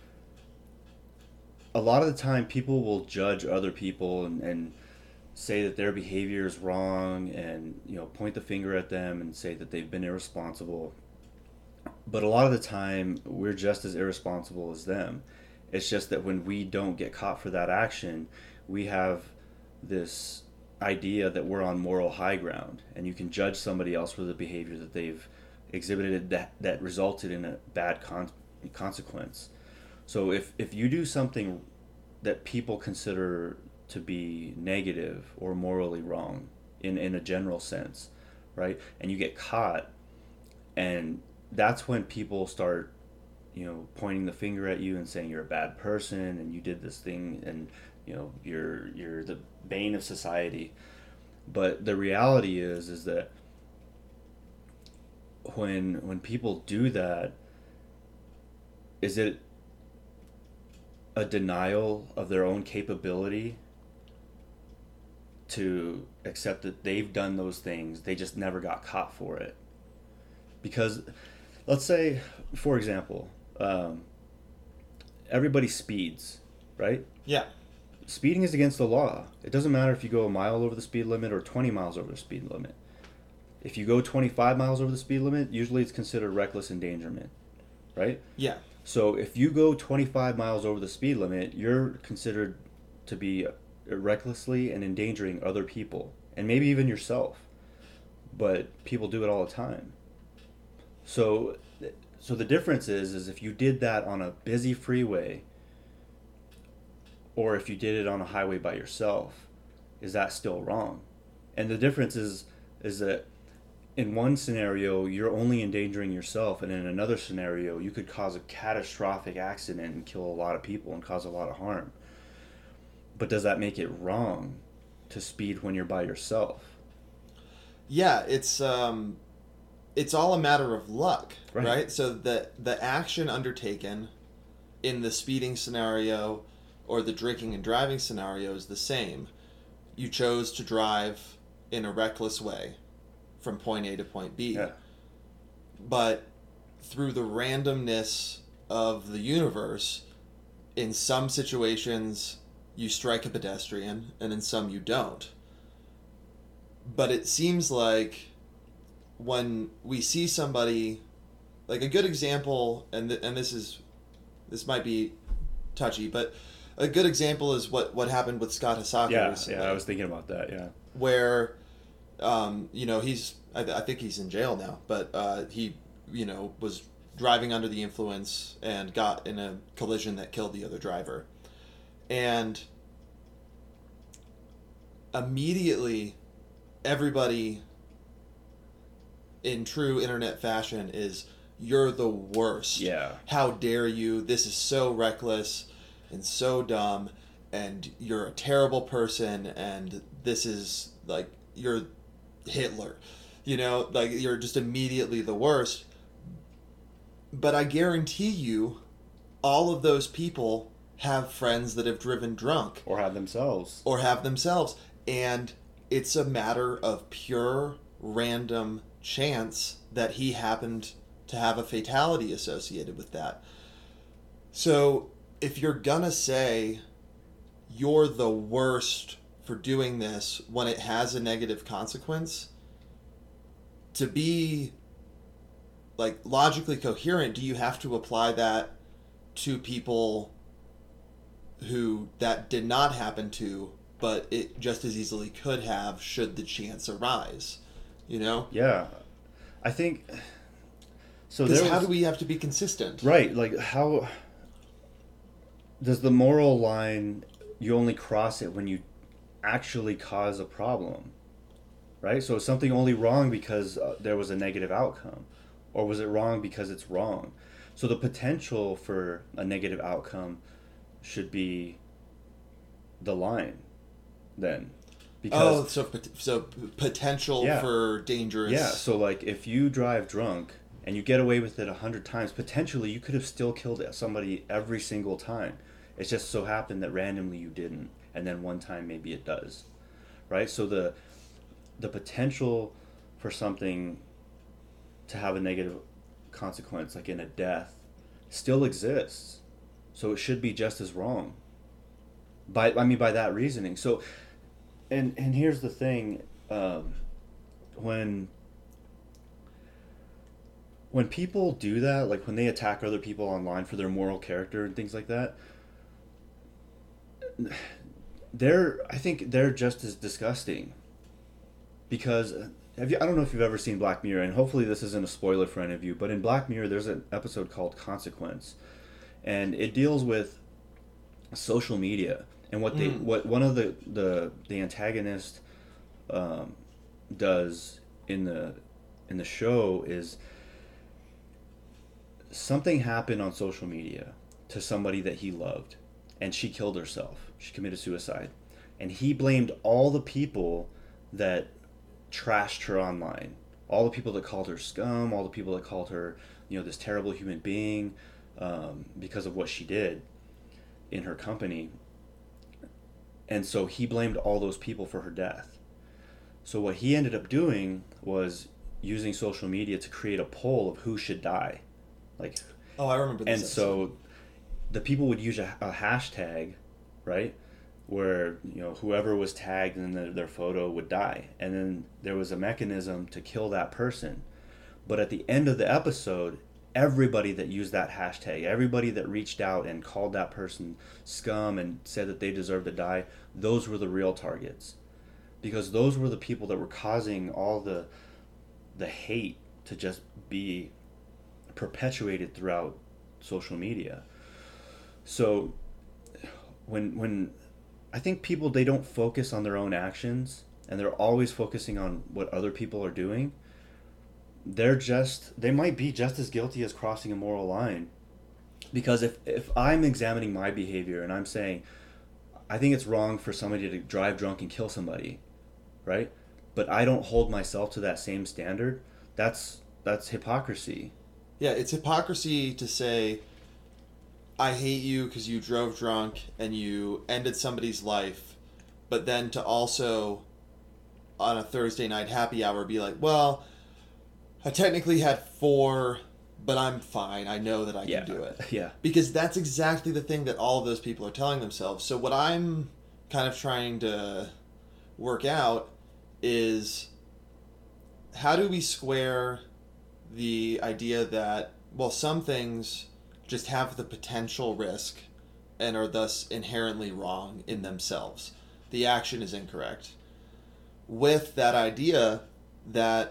[SPEAKER 2] a lot of the time people will judge other people and, and say that their behavior is wrong, and you know, point the finger at them and say that they've been irresponsible. But a lot of the time we're just as irresponsible as them. It's just that when we don't get caught for that action, we have this idea that we're on moral high ground, and you can judge somebody else for the behavior that they've exhibited that, that resulted in a bad con- consequence. So if, if you do something that people consider to be negative or morally wrong in, in a general sense, right, and you get caught, and that's when people start, you know, pointing the finger at you and saying you're a bad person and you did this thing and, you know, you're you're the bane of society. But the reality is is that when when people do that, is it a denial of their own capability to accept that they've done those things, they just never got caught for it? Because let's say, for example, um, everybody speeds, right?
[SPEAKER 1] Yeah.
[SPEAKER 2] Speeding is against the law. It doesn't matter if you go a mile over the speed limit or twenty miles over the speed limit. If you go twenty-five miles over the speed limit, usually it's considered reckless endangerment, right?
[SPEAKER 1] Yeah.
[SPEAKER 2] So if you go twenty-five miles over the speed limit, you're considered to be recklessly and endangering other people, and maybe even yourself. But people do it all the time. So, so the difference is, is if you did that on a busy freeway, or if you did it on a highway by yourself, is that still wrong? And the difference is, is that in one scenario, you're only endangering yourself, and in another scenario, you could cause a catastrophic accident and kill a lot of people and cause a lot of harm. But does that make it wrong to speed when you're by yourself?
[SPEAKER 1] Yeah, it's um, it's all a matter of luck,
[SPEAKER 2] Right.
[SPEAKER 1] right? So the the action undertaken in the speeding scenario or the drinking and driving scenario is the same. You chose to drive in a reckless way from point A to point B.
[SPEAKER 2] Yeah.
[SPEAKER 1] But through the randomness of the universe, in some situations you strike a pedestrian and in some you don't. But it seems like when we see somebody, like a good example, and th- and this is, this might be touchy, but a good example is what, what happened with Scott Hisako
[SPEAKER 2] Yeah,
[SPEAKER 1] recently.
[SPEAKER 2] yeah, I was thinking about that, yeah.
[SPEAKER 1] Where, um, you know, he's, I, I think he's in jail now, but uh, he, you know, was driving under the influence and got in a collision that killed the other driver. And immediately, everybody in true internet fashion is, you're the worst.
[SPEAKER 2] Yeah.
[SPEAKER 1] How dare you? This is so reckless and so dumb, and you're a terrible person, and this is like, you're Hitler. You know, like, you're just immediately the worst. But I guarantee you, all of those people have friends that have driven drunk.
[SPEAKER 2] Or have themselves.
[SPEAKER 1] Or have themselves. And it's a matter of pure random chance that he happened to have a fatality associated with that. So if you're gonna say you're the worst for doing this when it has a negative consequence, to be like logically coherent, do you have to apply that to people who that did not happen to, but it just as easily could have should the chance arise, you know?
[SPEAKER 2] Yeah. I think so.
[SPEAKER 1] Because
[SPEAKER 2] There
[SPEAKER 1] how
[SPEAKER 2] was,
[SPEAKER 1] do we have to be consistent?
[SPEAKER 2] right, like how does the moral line, you only cross it when you actually cause a problem, right? So is something only wrong because uh, there was a negative outcome, or was it wrong because it's wrong? So the potential for a negative outcome should be the line then,
[SPEAKER 1] Oh,
[SPEAKER 2] because
[SPEAKER 1] so pot- so potential
[SPEAKER 2] Yeah.
[SPEAKER 1] for dangerous.
[SPEAKER 2] yeah, so like if you drive drunk and you get away with it a hundred times, potentially you could have still killed somebody every single time. It just so happened that randomly you didn't, and then one time maybe it does, right? So the the potential for something to have a negative consequence, like in a death, still exists. So it should be just as wrong. By I mean by that reasoning. So, and and here's the thing, um, when when people do that, like when they attack other people online for their moral character and things like that, they're I think they're just as disgusting. Because have you I don't know if you've ever seen Black Mirror, and hopefully this isn't a spoiler for any of you, but in Black Mirror there's an episode called Consequence, and it deals with social media and what they
[SPEAKER 1] Mm.
[SPEAKER 2] what one of the the the antagonist um, does in the in the show is something happened on social media to somebody that he loved, and she killed herself. She committed suicide, and he blamed all the people that trashed her online, all the people that called her scum, all the people that called her, you know, this terrible human being, um, because of what she did in her company. And so he blamed all those people for her death. So what he ended up doing was using social media to create a poll of who should die. Like,
[SPEAKER 1] Oh, I remember this.
[SPEAKER 2] and
[SPEAKER 1] episode.
[SPEAKER 2] so the people would use a, a hashtag, right? Where, you know, whoever was tagged in the, their photo would die. And then there was a mechanism to kill that person. But at the end of the episode, everybody that used that hashtag, everybody that reached out and called that person scum and said that they deserved to die, those were the real targets. Because those were the people that were causing all the the hate to just be perpetuated throughout social media. So when when I think people, they don't focus on their own actions, and they're always focusing on what other people are doing, they're just they might be just as guilty as crossing a moral line. Because if if I'm examining my behavior and I'm saying I think it's wrong for somebody to drive drunk and kill somebody, right? But I don't hold myself to that same standard, that's that's hypocrisy.
[SPEAKER 1] Yeah, it's hypocrisy to say, I hate you because you drove drunk and you ended somebody's life, but then to also, on a Thursday night happy hour, be like, well, I technically had four, but I'm fine. I know that I
[SPEAKER 2] Yeah.
[SPEAKER 1] can do it.
[SPEAKER 2] Yeah.
[SPEAKER 1] Because that's exactly the thing that all of those people are telling themselves. So what I'm kind of trying to work out is, how do we square the idea that, well, some things just have the potential risk and are thus inherently wrong in themselves. The action is incorrect. With that idea that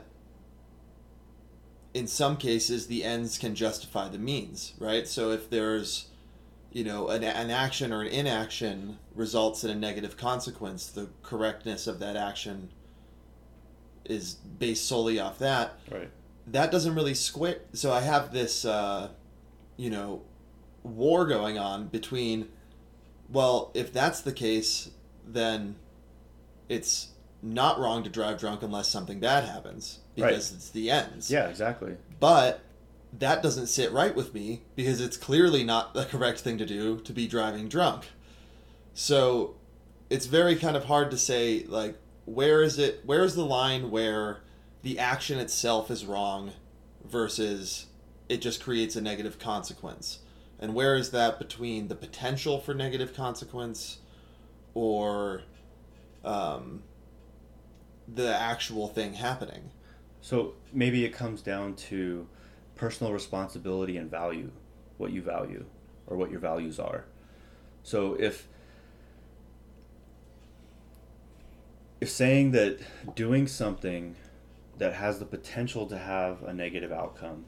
[SPEAKER 1] in some cases the ends can justify the means, right? So if there's, you know, an, an action or an inaction results in a negative consequence, the correctness of that action is based solely off that.
[SPEAKER 2] Right.
[SPEAKER 1] That doesn't really square. So I have this, uh, you know, war going on between, well, if that's the case, then it's not wrong to drive drunk unless something bad happens, because
[SPEAKER 2] Right.
[SPEAKER 1] it's the ends.
[SPEAKER 2] Yeah, exactly.
[SPEAKER 1] But that doesn't sit right with me, because it's clearly not the correct thing to do to be driving drunk. So it's very kind of hard to say, like, where is it, where is the line where the action itself is wrong versus it just creates a negative consequence? And where is that between the potential for negative consequence or um, the actual thing happening?
[SPEAKER 2] So maybe it comes down to personal responsibility and value, what you value or what your values are. So if if saying that doing something that has the potential to have a negative outcome,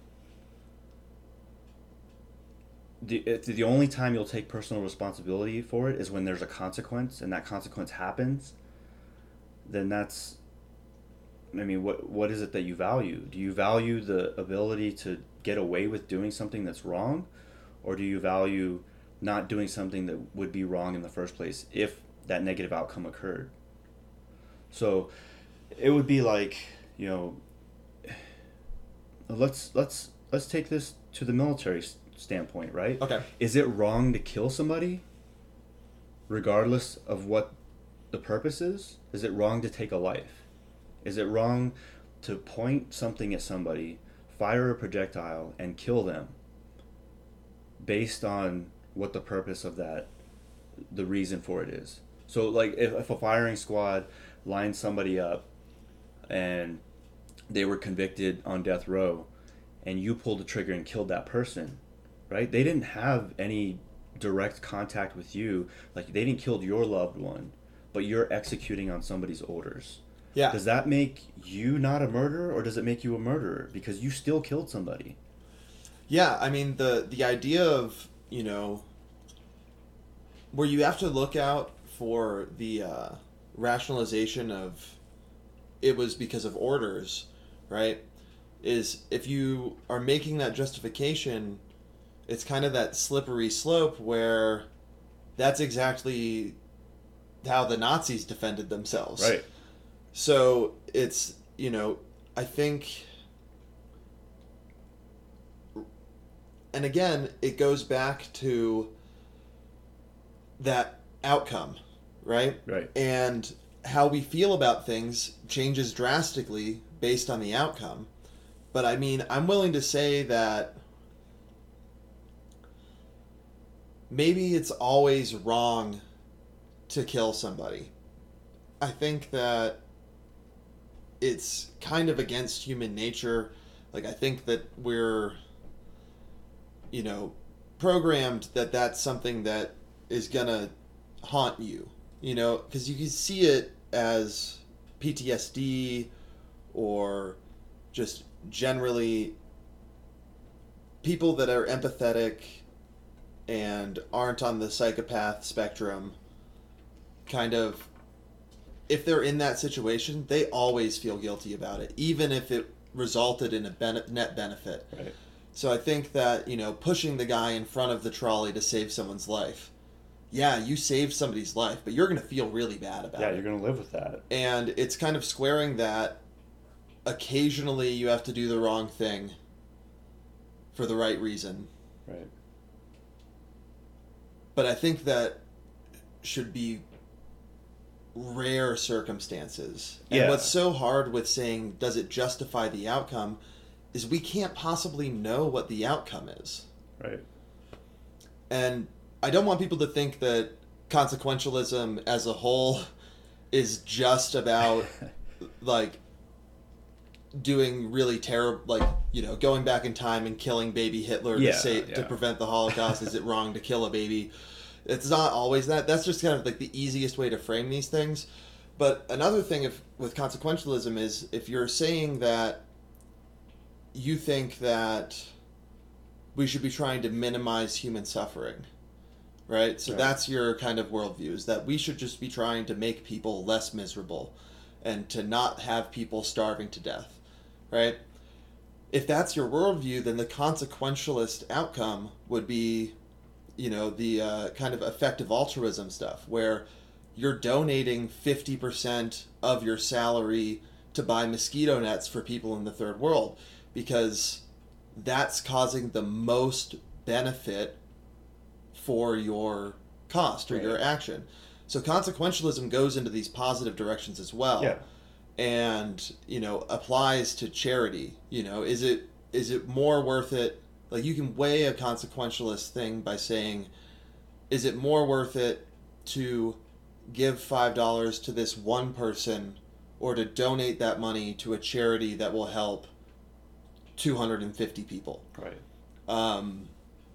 [SPEAKER 2] the, it's the only time you'll take personal responsibility for it is when there's a consequence and that consequence happens, then that's, I mean, what what is it that you value? Do you value the ability to get away with doing something that's wrong? Or do you value not doing something that would be wrong in the first place if that negative outcome occurred? So it would be like, you know, let's let's let's take this to the military standpoint, right?
[SPEAKER 1] Okay.
[SPEAKER 2] Is it wrong to kill somebody regardless of what the purpose is? Is it wrong to take a life? Is it wrong to point something at somebody, fire a projectile, and kill them based on what the purpose of that, the reason for it is? So, like, if, if a firing squad lined somebody up and they were convicted on death row and you pulled the trigger and killed that person, right? They didn't have any direct contact with you. Like, they didn't kill your loved one, but you're executing on somebody's orders.
[SPEAKER 1] Yeah.
[SPEAKER 2] Does that make you not a murderer, or does it make you a murderer because you still killed somebody?
[SPEAKER 1] Yeah, I mean, the the idea of, you know, where you have to look out for the uh, rationalization of it was because of orders, right? Is if you are making that justification, it's kind of that slippery slope where that's exactly how the Nazis defended themselves.
[SPEAKER 2] Right.
[SPEAKER 1] So it's, you know, I think, and again, it goes back to that outcome, right?
[SPEAKER 2] Right.
[SPEAKER 1] And how we feel about things changes drastically based on the outcome. But I mean, I'm willing to say that maybe it's always wrong to kill somebody. I think that it's kind of against human nature. Like, I think that we're, you know, programmed that that's something that is gonna haunt you, you know, because you can see it as P T S D or just generally people that are empathetic and aren't on the psychopath spectrum, kind of, if they're in that situation, they always feel guilty about it, even if it resulted in a ben- net benefit.
[SPEAKER 2] Right.
[SPEAKER 1] So I think that, you know, pushing the guy in front of the trolley to save someone's life, yeah, you saved somebody's life, but you're going to feel really bad about
[SPEAKER 2] Yeah,
[SPEAKER 1] it.
[SPEAKER 2] you're going to live with that.
[SPEAKER 1] And it's kind of squaring that occasionally you have to do the wrong thing for the right reason.
[SPEAKER 2] Right.
[SPEAKER 1] But I think that should be rare circumstances. And
[SPEAKER 2] Yeah.
[SPEAKER 1] what's so hard with saying, does it justify the outcome, is we can't possibly know what the outcome is.
[SPEAKER 2] Right.
[SPEAKER 1] And I don't want people to think that consequentialism as a whole is just about, like, doing really terrible, like, you know, going back in time and killing baby Hitler
[SPEAKER 2] Yeah,
[SPEAKER 1] to say
[SPEAKER 2] yeah.
[SPEAKER 1] to prevent the Holocaust. Is it wrong to kill a baby? It's not always that. That's just kind of like the easiest way to frame these things. But another thing if, with consequentialism is if you're saying that you think that we should be trying to minimize human suffering, right? So
[SPEAKER 2] Right.
[SPEAKER 1] that's your kind of worldview, is that we should just be trying to make people less miserable and to not have people starving to death, right? If that's your worldview, then the consequentialist outcome would be, you know, the uh, kind of effective altruism stuff, where you're donating fifty percent of your salary to buy mosquito nets for people in the third world, because that's causing the most benefit for your cost or
[SPEAKER 2] Right.
[SPEAKER 1] your action. So consequentialism goes into these positive directions as well.
[SPEAKER 2] Yeah.
[SPEAKER 1] And, you know, applies to charity. You know, is it is it more worth it? Like, you can weigh a consequentialist thing by saying, is it more worth it to give five dollars to this one person or to donate that money to a charity that will help two hundred fifty people.
[SPEAKER 2] Right.
[SPEAKER 1] Um,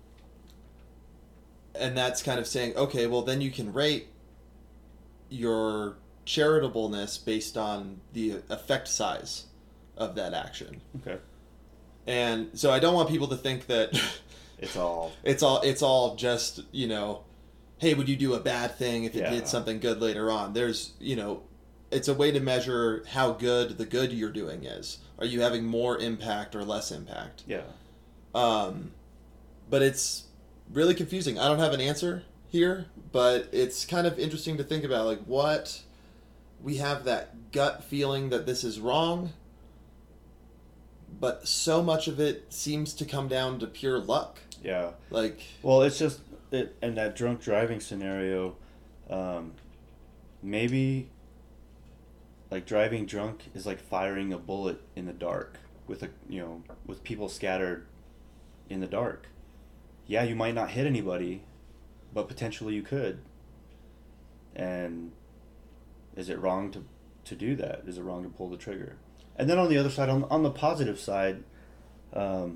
[SPEAKER 1] and that's kind of saying, okay, well, then you can rate your charitableness based on the effect size of that action.
[SPEAKER 2] Okay.
[SPEAKER 1] And so I don't want people to think that
[SPEAKER 2] it's all
[SPEAKER 1] it's all it's all just, you know, hey, would you do a bad thing if it
[SPEAKER 2] Yeah.
[SPEAKER 1] did something good later on? There's, you know, it's a way to measure how good the good you're doing is. Are you having more impact or less impact?
[SPEAKER 2] yeah.
[SPEAKER 1] Um, but it's really confusing. I don't have an answer here, but it's kind of interesting to think about, like, what we have that gut feeling that this is wrong, but so much of it seems to come down to pure luck.
[SPEAKER 2] Yeah.
[SPEAKER 1] Like,
[SPEAKER 2] Well, it's just it, in that drunk driving scenario, um, maybe like driving drunk is like firing a bullet in the dark with a you know with people scattered in the dark. Yeah, you might not hit anybody, but potentially you could. And is it wrong to to do that? Is it wrong to pull the trigger? And then on the other side, on on the positive side, um,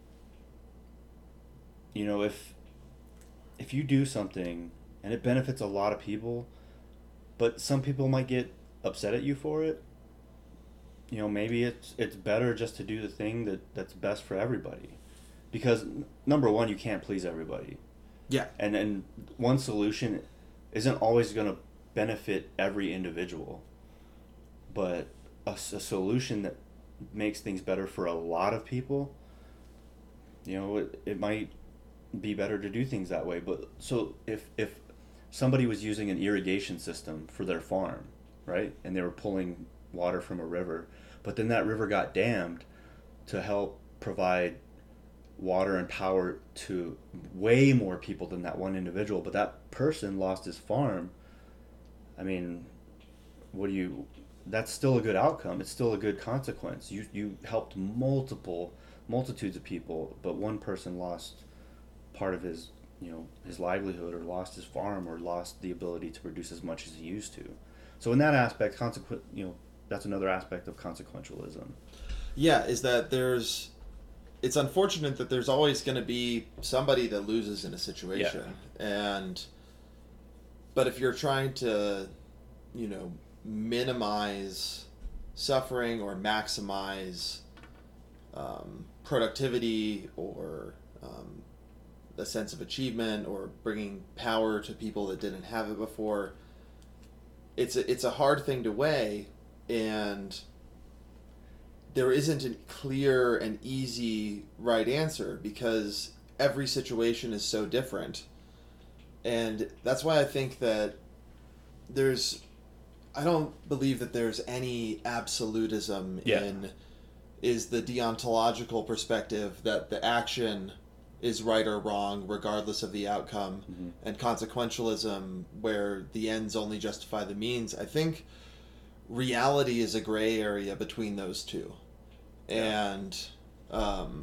[SPEAKER 2] you know, if if you do something and it benefits a lot of people, but some people might get upset at you for it, you know, maybe it's it's better just to do the thing that, that's best for everybody. Because n- number one, you can't please everybody.
[SPEAKER 1] yeah,
[SPEAKER 2] And and one solution isn't always going to benefit every individual. But a, s- a solution that makes things better for a lot of people, you know, it, it might be better to do things that way. But so if if somebody was using an irrigation system for their farm, right, and they were pulling water from a river, but then that river got dammed to help provide water and power to way more people than that one individual, but that person lost his farm. I mean, what do you that's still a good outcome. It's still a good consequence. You you helped multiple multitudes of people, but one person lost part of his, you know, his livelihood, or lost his farm, or lost the ability to produce as much as he used to. So in that aspect, consequent, you know, that's another aspect of consequentialism.
[SPEAKER 1] yeah, is that there's, it's unfortunate that there's always going to be somebody that loses in a situation. And, but if you're trying to, you know, minimize suffering or maximize um, productivity, or um, a sense of achievement, or bringing power to people that didn't have it before, it's a, it's a hard thing to weigh, and there isn't a clear and easy right answer because every situation is so different. And that's why I think that there's, I don't believe that there's any absolutism
[SPEAKER 2] Yeah.
[SPEAKER 1] in, is the deontological perspective that the action is right or wrong regardless of the outcome,
[SPEAKER 2] Mm-hmm.
[SPEAKER 1] and consequentialism where the ends only justify the means. I think reality is a gray area between those two.
[SPEAKER 2] Yeah.
[SPEAKER 1] And um,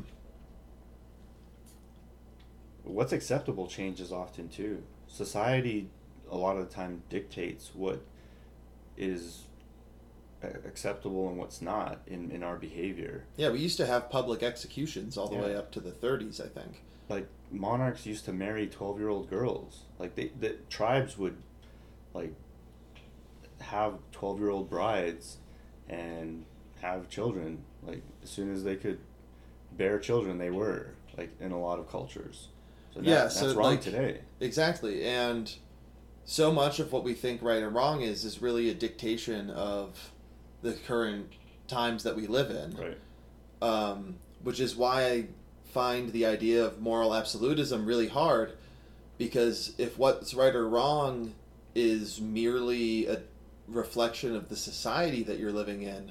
[SPEAKER 2] What's acceptable changes often too. Society a lot of the time dictates what is a- acceptable and what's not in, in our behavior.
[SPEAKER 1] yeah, we used to have public executions all the
[SPEAKER 2] Yeah.
[SPEAKER 1] way up to the thirties, I think.
[SPEAKER 2] Like monarchs used to marry twelve year old girls. Like they the tribes would like have twelve year old brides and have children. Like as soon as they could bear children, they were, like, in a lot of cultures. So that,
[SPEAKER 1] Yeah,
[SPEAKER 2] that's
[SPEAKER 1] so,
[SPEAKER 2] wrong
[SPEAKER 1] like,
[SPEAKER 2] today.
[SPEAKER 1] Exactly. And so much of what we think right and wrong is is really a dictation of the current times that we live in.
[SPEAKER 2] Right.
[SPEAKER 1] Um, which is why I find the idea of moral absolutism really hard, because if what's right or wrong is merely a reflection of the society that you're living in,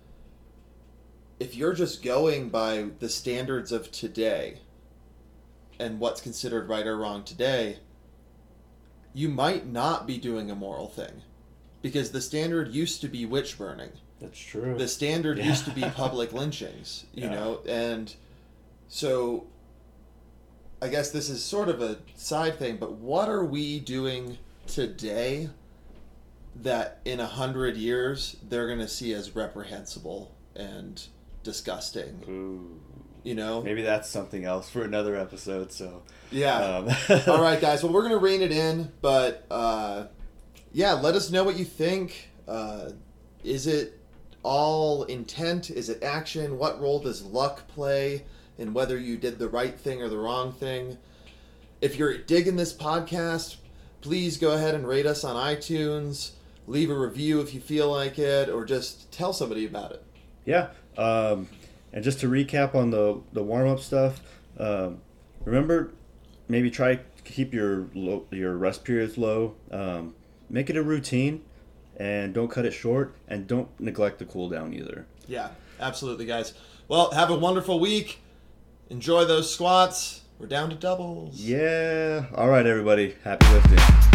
[SPEAKER 1] if you're just going by the standards of today and what's considered right or wrong today, you might not be doing a moral thing, because the standard used to be witch burning.
[SPEAKER 2] That's true.
[SPEAKER 1] The standard
[SPEAKER 2] Yeah.
[SPEAKER 1] used to be public lynchings, you
[SPEAKER 2] Yeah.
[SPEAKER 1] know, and so I guess this is sort of a side thing, but what are we doing today that in a hundred years they're going to see as reprehensible and disgusting.
[SPEAKER 2] Ooh.
[SPEAKER 1] You know?
[SPEAKER 2] Maybe that's something else for another episode, so...
[SPEAKER 1] Yeah.
[SPEAKER 2] Um.
[SPEAKER 1] All right, guys. Well, we're going to rein it in, but, uh, yeah, let us know what you think. Uh, is it all intent? Is it action? What role does luck play in whether you did the right thing or the wrong thing? If you're digging this podcast, please go ahead and rate us on iTunes. Leave a review if you feel like it, or just tell somebody about it.
[SPEAKER 2] Yeah. Um, and just to recap on the, the warm-up stuff, um, remember, maybe try to keep your low, your rest periods low. Um, make it a routine, and don't cut it short, and don't neglect the cool down either.
[SPEAKER 1] Yeah, absolutely, guys. Well, have a wonderful week. Enjoy those squats. We're down to doubles.
[SPEAKER 2] Yeah. All right, everybody. Happy lifting.